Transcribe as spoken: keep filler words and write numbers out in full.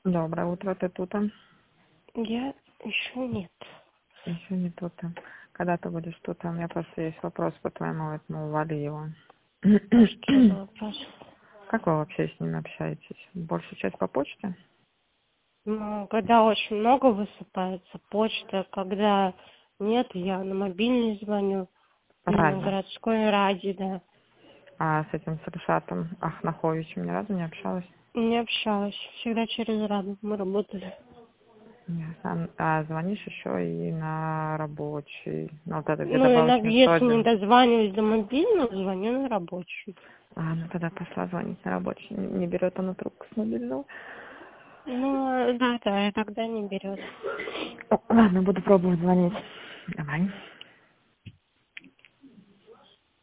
Доброе утро, ты тут? Я еще нет. Еще не тут. Когда ты будешь тут? У меня просто есть вопрос по твоему этому Валиеву. А что за вопрос? Как вы вообще с ними общаетесь? Большую часть по почте? Ну, когда очень много высыпается почта, когда нет, я на мобильный звоню, на Ради. городской ради, да. А с этим с Ришатом Ахнаховичем ни разу не общалась? Не общалась, всегда через Раду мы работали. Ясно. А звонишь еще и на рабочий, на вот этот, где Ну, иногда, добавочный сто если не один. дозваниваюсь до мобильного, звоню на рабочий. А, ну тогда пошла звонить на рабочий. Не не берет она трубку с мобильного. Ну, да, да, иногда не берет. О, ладно, буду пробовать звонить. Давай.